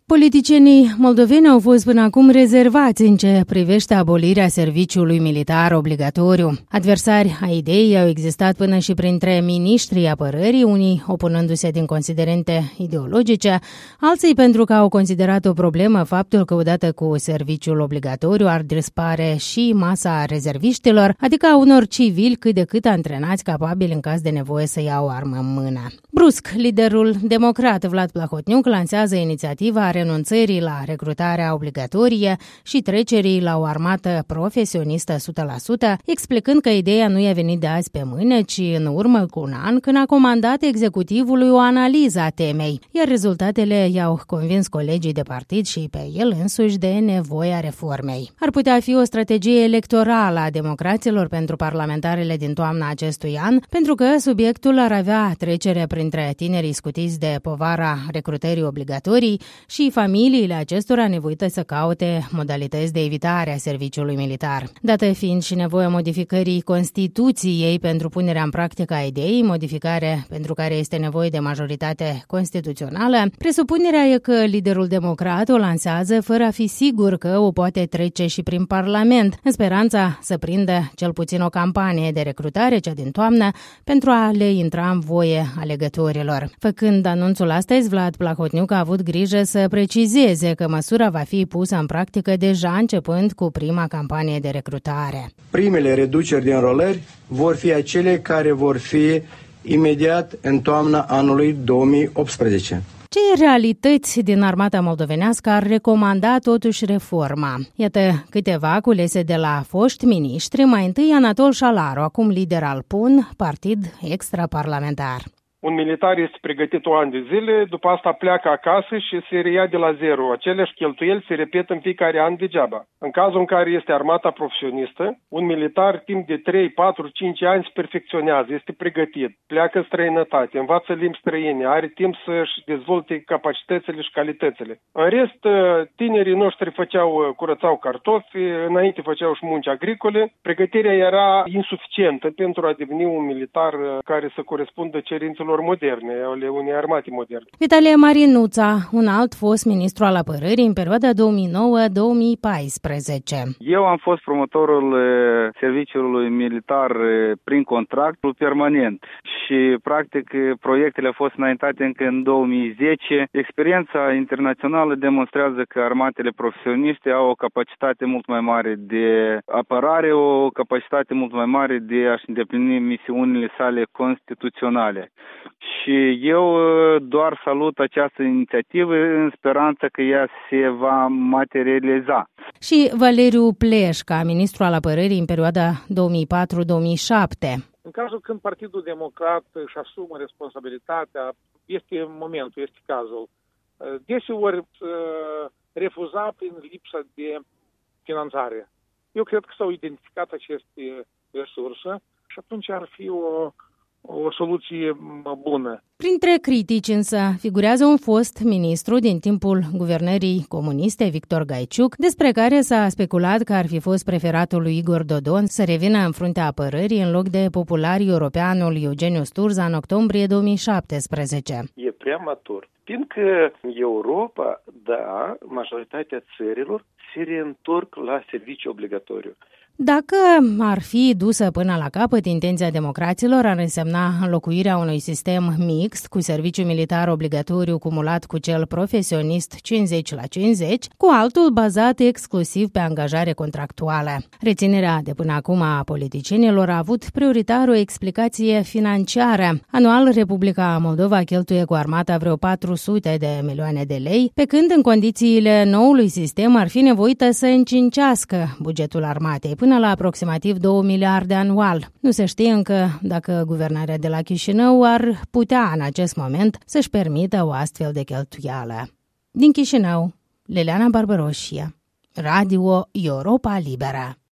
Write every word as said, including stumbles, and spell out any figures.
Politicienii moldoveni au fost până acum rezervați în ce privește abolirea serviciului militar obligatoriu. Adversari ai ideii au existat până și printre miniștrii apărării, unii opunându-se din considerente ideologice, alții pentru că au considerat o problemă faptul că odată cu serviciul obligatoriu ar dispare și masa rezerviștilor, adică a unor civili cât de cât antrenați capabili în caz de nevoie să iau o armă în mână. Brusc, liderul democrat Vlad Plahotniuc lansează inițiativa renunțării la recrutarea obligatorie și trecerii la o armată profesionistă o sută la sută, explicând că ideea nu i-a venit de azi pe mâine, ci în urmă cu un an, când a comandat executivului o analiză a temei, iar rezultatele i-au convins colegii de partid și pe el însuși de nevoia reformei. Ar putea fi o strategie electorală a democraților pentru parlamentarele din toamna acestui an, pentru că subiectul ar avea trecere printre tinerii scutiți de povara recrutării obligatorii și familiile acestora nevoite să caute modalități de evitare a serviciului militar. Dată fiind și nevoia modificării Constituției pentru punerea în practică a ideii, modificare pentru care este nevoie de majoritate constituțională, presupunerea e că liderul democrat o lansează fără a fi sigur că o poate trece și prin Parlament, în speranța să prindă cel puțin o campanie de recrutare, cea din toamnă, pentru a le intra în voie alegătorilor. Făcând anunțul astăzi, Vlad Plahotniuc a avut grijă să precizeze că măsura va fi pusă în practică deja începând cu prima campanie de recrutare. Primele reduceri de înrolări vor fi acele care vor fi imediat în toamna anului două mii optsprezece. Ce realități din armata moldovenească ar recomanda totuși reforma? Iată câteva culese de la foști miniștri, mai întâi Anatol Șalaru, acum lider al P U N, partid extraparlamentar. Un militar este pregătit o an de zile, după asta pleacă acasă și se reia de la zero. Aceleași cheltuieli se repetă în fiecare an degeaba. În cazul în care este armata profesionistă, un militar timp de trei, patru, cinci ani se perfecționează, este pregătit, pleacă în străinătate, învață limbi străine, are timp să-și dezvolte capacitățile și calitățile. În rest, tinerii noștri făceau, curățau cartofi, înainte făceau și munci agricole. Pregătirea era insuficientă pentru a deveni un militar care să corespundă cerințelor moderne, ale unei armate moderne. Vitalie Marinuța, un alt fost ministru al apărării în perioada două mii nouă - două mii paisprezece. Eu am fost promotorul serviciului militar prin contractul permanent și, practic, proiectele au fost înaintate încă în două mii zece. Experiența internațională demonstrează că armatele profesioniste au o capacitate mult mai mare de apărare, o capacitate mult mai mare de a-și îndeplini misiunile sale constituționale. Și eu doar salut această inițiativă în speranța că ea se va materializa. Și Valeriu Pleșca, ministru al apărării în perioada două mii patru - două mii șapte. În cazul când Partidul Democrat își asumă responsabilitatea, este momentul, este cazul. Deseori refuza prin lipsa de finanțare. Eu cred că s-au identificat aceste resurse și atunci ar fi o o soluție bună. Printre critici însă figurează un fost ministru din timpul guvernării comuniste, Victor Gaiciuc, despre care s-a speculat că ar fi fost preferatul lui Igor Dodon să revină în fruntea apărării în loc de popular europeanul Eugeniu Sturza în octombrie două mii șaptesprezece. E prematur. Fiindcă Europa, da, majoritatea țărilor se reîntorc la serviciu obligatoriu. Dacă ar fi dusă până la capăt, intenția democraților ar însemna înlocuirea unui sistem mixt cu serviciu militar obligatoriu cumulat cu cel profesionist cincizeci la cincizeci, cu altul bazat exclusiv pe angajare contractuală. Reținerea de până acum a politicienilor a avut prioritar o explicație financiară. Anual, Republica Moldova cheltuie cu armata vreo patru sute de milioane de lei, pe când în condițiile noului sistem ar fi nevoită să încincească bugetul armatei până la aproximativ două miliarde anual. Nu se știe încă dacă guvernarea de la Chișinău ar putea în acest moment să-și permită o astfel de cheltuială. Din Chișinău, Leleana Barbaroșie, Radio Europa Liberă.